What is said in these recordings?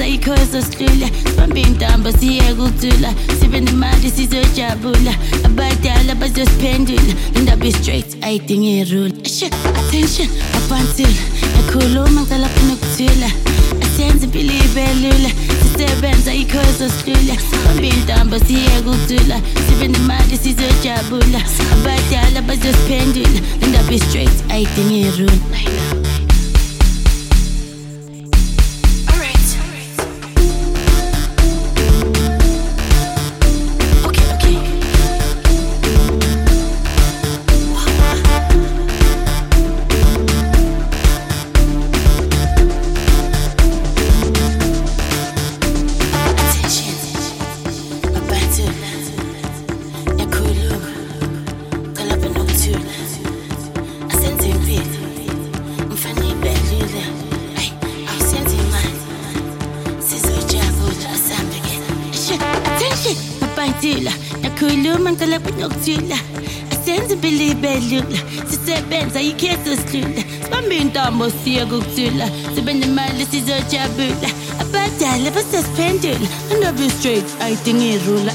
sisebenza ikhozo silula sibambe intambo siyeke ukuthula sibe nemali sizojabula abadala bazosiphendula indaba straight ayidingi rule attention abanzile yakhuluma ngisalapha nokuthula asenze impilo ibe lula sisebenza ikhozo silula sibambe intambo siyeke ukuthula sibe nemali sizojabula abadala bazosiphendula indaba straight ayidingi rule. Nakhuluma ngisalapha nokuthula asenze impilo ibe lula sisebenza ikhozo silula sibambe intambo siyeke ukuthula sibe nemali sizojabula abadala bazosiphendula indaba straight ayidingi rule.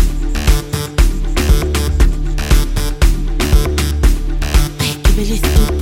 Feliz